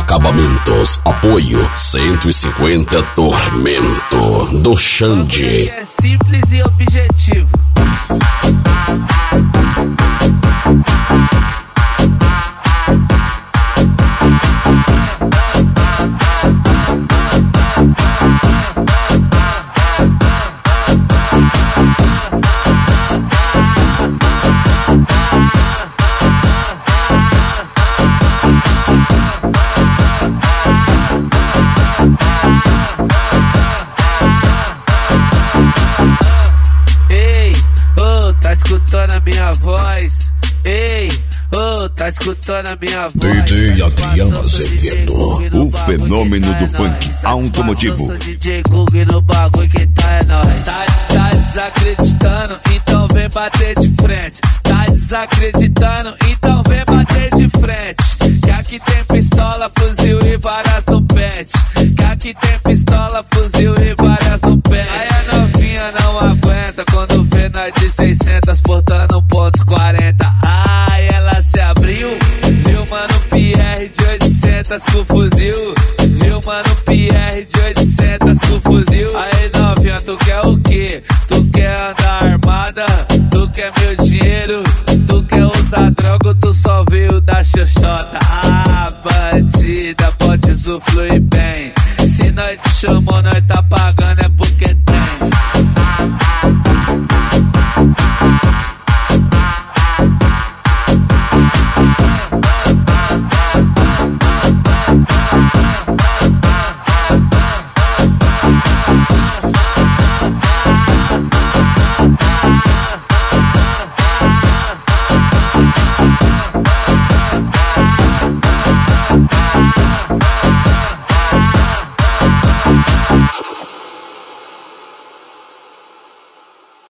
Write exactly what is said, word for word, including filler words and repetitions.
Acabamentos. Apoio cento e cinquenta Tormento do Xande. É simples e objetivo. Ei, oh, tá escutando a minha voz? Ei, oh, tá escutando a minha voz? D J Adriano Azevedo, o fenômeno do funk automotivo. Sou D J Google no bagulho, quem tá é nóis. Tá, tá desacreditando, então vem bater de frente. Tá desacreditando, então vem bater de frente. Que aqui tem pistola, fuzil e várias no pet. Que aqui tem pistola, fuzil e várias no pet. Aí a novinha não aguenta quando vê nós de seiscentos portando um ponto quarenta. Ai, ela se abriu, viu mano P R de oitocentos com fuzil. Viu mano P R de oitocentos com fuzil. Aí novinha, tu quer o quê? Tu quer andar armada? Tu quer meu dinheiro? Tu quer usar droga ou tu só veio da xoxota? Ah, bandida, pode usufruir bem. Se nós te chamou, nós tá pagando.